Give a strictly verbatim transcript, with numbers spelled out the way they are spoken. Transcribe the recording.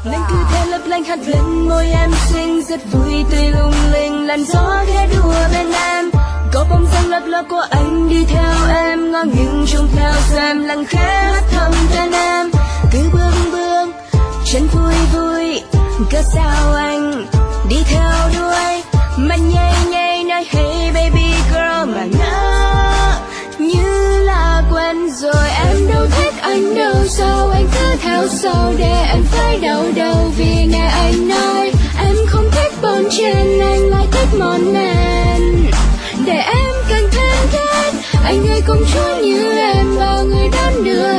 Nên cứ thế lấp lánh hắt lên môi em xinh, rất vui tươi lung linh làn gió khẽ đùa bên em. Có bóng dáng lấp ló của anh đi theo em, ngó nghiêng trông theo xem lặng khẽ hát thầm tên em. Cứ bước bước chân vui vui, cớ sao anh đi theo đuôi mà nhây nhây nói hey baby girl mà ngỡ như là quen rồi. Em đâu thích anh đâu, sao anh cứ theo sau để em phải đau đầu vì nghe anh nói em không thích bon chen, anh lại thích món men. Để em càng thêm thích anh ơi công chúa như em, bao người đón đưa